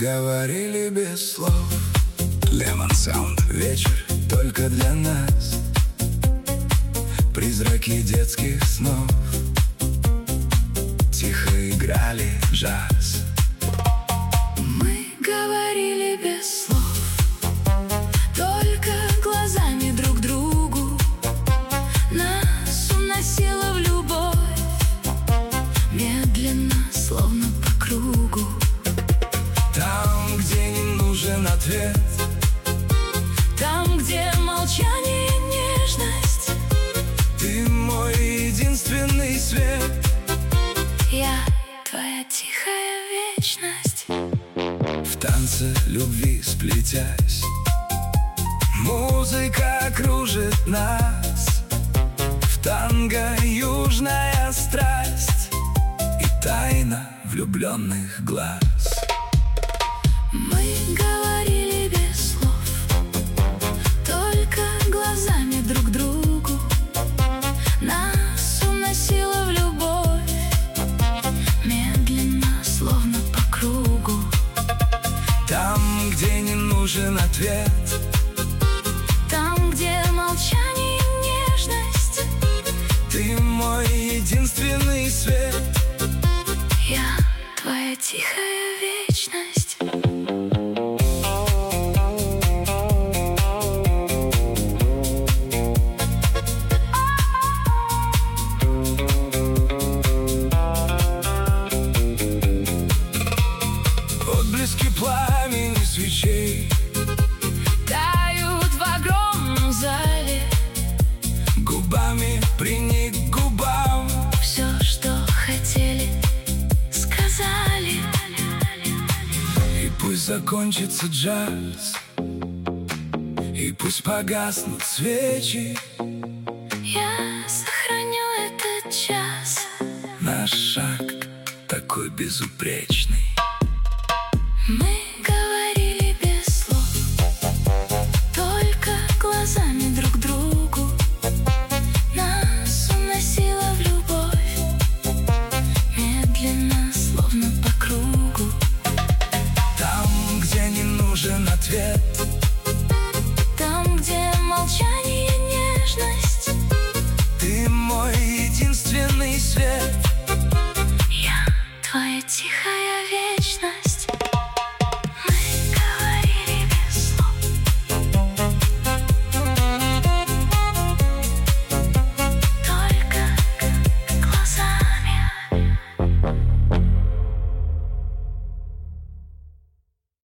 говорили без слов. Lemon Sound. Вечер только для нас. Призраки детских снов тихо играли джаз. Мы говорили без слов, только глазами друг другу. Нас уносило в любовь, медленно, словно по кругу. Там, где не нужен ответ, там, где молчание и нежность, ты мой единственный свет. я твоя тихая вечность. В танце любви сплетясь, музыка кружит нас. В танго южная страсть и тайна влюбленных глаз. Мы говорили без слов, только глазами друг другу. Нас уносило в любовь, медленно, словно по кругу. Там, где не нужен ответ, там, где молчание и нежность, ты мой единственный свет. я твоя тихая вечность. Отблески пламени свечей Тают в огромном зале, губами приник к губам. все, что хотели, сказали. И пусть закончится джаз, и пусть погаснут свечи, Я сохраню этот час. наш шаг такой безупречный. Мы говорили без слов, только глазами друг другу. Нас уносило в любовь, медленно, словно по кругу. Там, где не нужен ответ, Там, где молчание и нежность, ты мой единственный свет. я твоя тихая вечность.